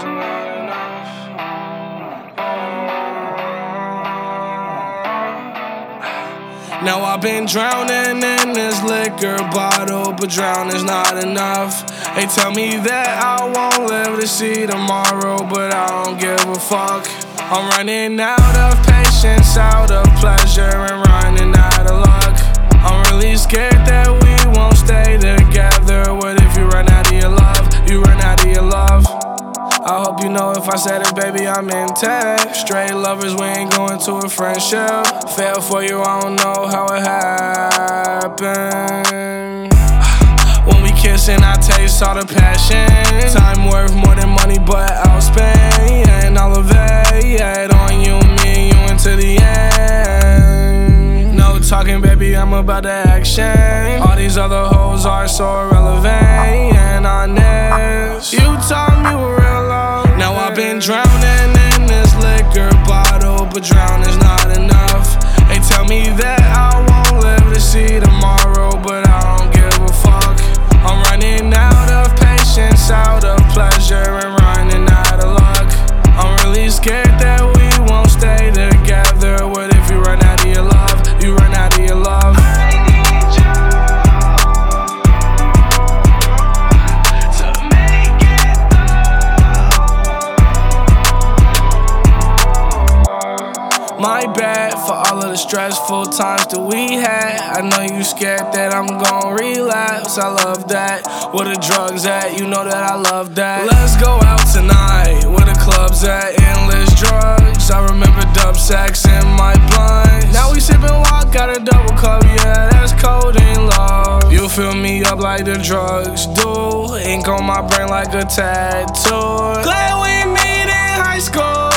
Now I've been drowning in this liquor bottle, but drowning's not enough. They tell me that I won't live to see tomorrow, but I don't give a fuck. I'm running out of patience, out of pleasure, and running out of luck. I'm really scared that we won't stay together. What if you run out of your love? You run out of your love. I hope you know if I said it, baby, I'm intact. Straight lovers, we ain't going to a friendship. Fell for you, I don't know how it happened. When we kissing, I taste all the passion. Time worth more than money, but I'll spend all of it on you, me and you until the end. No talking, baby, I'm about the action. All these other hoes are so irrelevant and honest. You taught me what real love. Now I've been drowning in this liquor bottle, but drowning's not enough. They tell me that I won't live to see tomorrow, but I don't give a fuck. I'm running out of patience, out of pleasure, and running out of luck. I'm really scared that we won't stay together. What if you run out of your love? You run out of your love. My bad for all of the stressful times that we had. I know you scared that I'm gon' relapse. I love that. Where the drugs at? You know that I love that. Let's go out tonight. Where the clubs at? Endless drugs. I remember dub sacks in my blunt. Now we sippin' walk, got a double cup. Yeah, that's codeine love. You fill me up like the drugs do. Ink on my brain like a tattoo. Glad we meet in high school.